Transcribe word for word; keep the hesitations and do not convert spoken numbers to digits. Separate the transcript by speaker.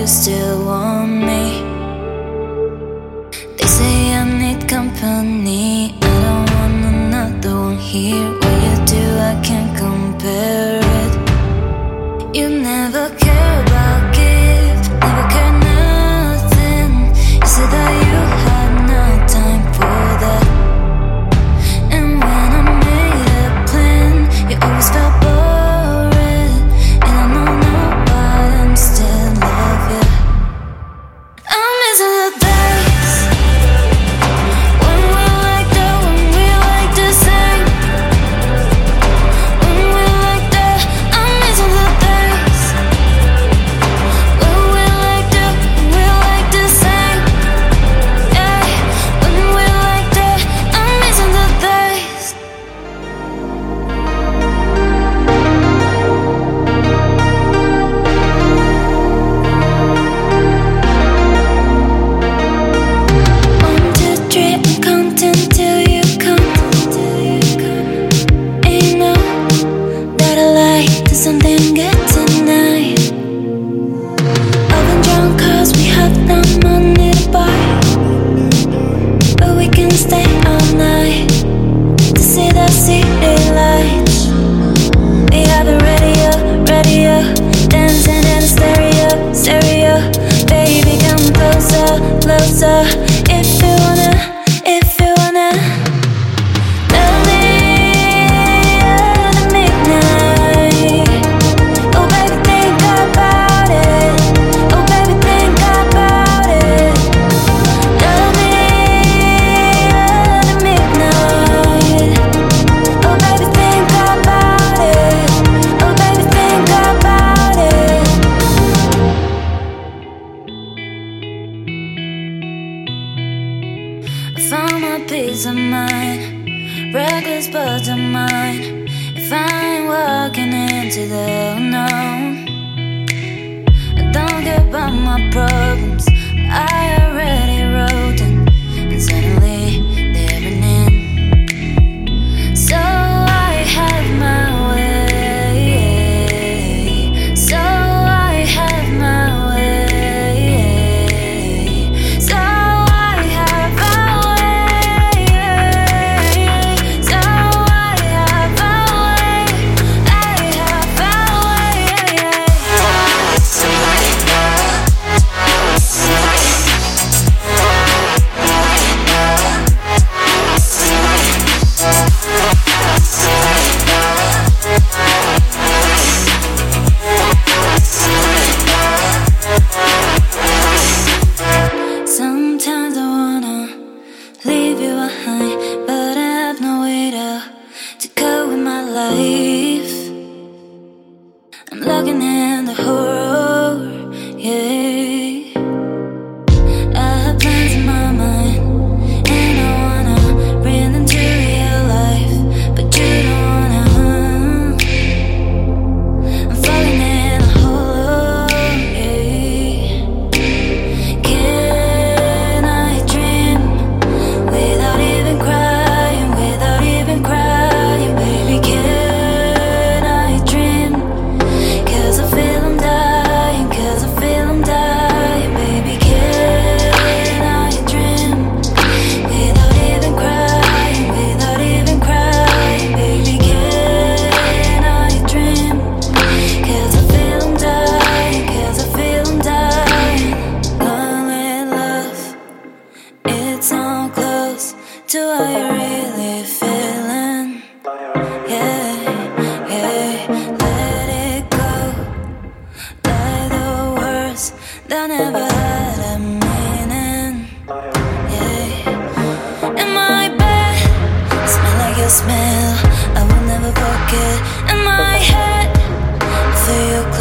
Speaker 1: still want me. They say I need company, I don't want another one here. What you do, I can't compare it. You never care about gift, never care nothing. You said that you had no time for that. And when I made a plan, you always felt boring. And I don't know why I'm still in love, yeah. I'm missing the days when we like that, when we like the same. When we like that, I'm missing the days when we like that, when we like the same. Yeah, when we like that, I'm missing the days. One, two, three, I'm counting till you come. And you know that I like to something good tonight. I've been drunk cause we have no money to buy, but we can stay all night to see the city lights. We have a radio, radio, dancing in a stereo, stereo. Baby, come closer, closer. If you wanna, if you wanna. Love me at the midnight. Oh baby, think about it. Oh baby, think about it. Love me at the midnight. Oh baby, think about it. Oh baby, think about it. I found my peace of mind, reckless buds of mine. If I ain't walking into the unknown, I don't care about my problems, I already wrote them, and suddenly they're an end. So I have my way, so I have my way, so I have my way, so I have my way, I have my Sometimes I wanna leave you behind, but I have no way to, to go with my life. I'm looking in the horror, yeah. I have plans in my mind, and I wanna bring them to real life, but you don't wanna. I'm falling in the hole, yeah. Can I dream without even crying, without even crying, baby? Can I dream? Cause I feel I'm dying, cause I feel I'm dying, baby. Can I dream without even crying, without even crying, baby? Can I dream? Cause I feel I'm dying, cause I feel I'm dying. Call it love, it's so close to how you're really feeling. Yeah, yeah, let it go. Like the words that never had a meaning. Yeah, in my bed, smell like your smell, I will never forget. In my head, feel close.